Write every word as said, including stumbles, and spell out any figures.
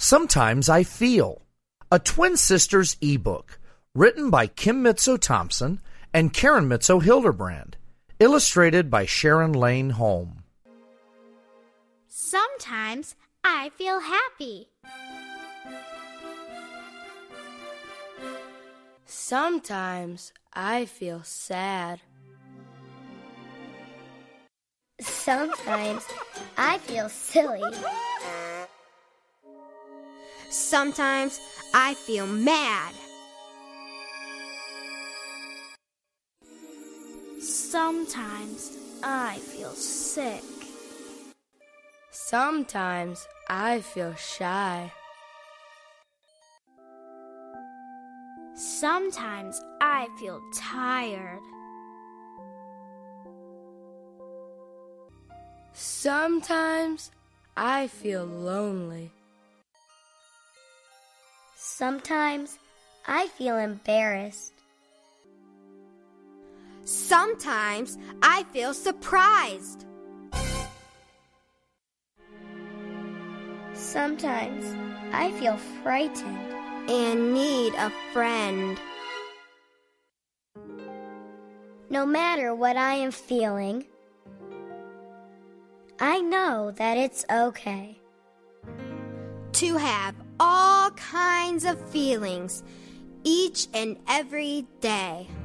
Sometimes I Feel, a Twin Sisters ebook, written by Kim Mitzo-Thompson and Karen Mitzo-Hildebrand, illustrated by Sharon Lane Holm. Sometimes I feel happy. Sometimes I feel sad. Sometimes I feel silly. Sometimes I feel mad. Sometimes I feel sick. Sometimes I feel shy. Sometimes I feel tired. Sometimes I feel lonely. Sometimes I feel embarrassed. Sometimes I feel surprised. Sometimes I feel frightened and need a friend. No matter what I am feeling, I know that it's okay to have all kinds of feelings each and every day.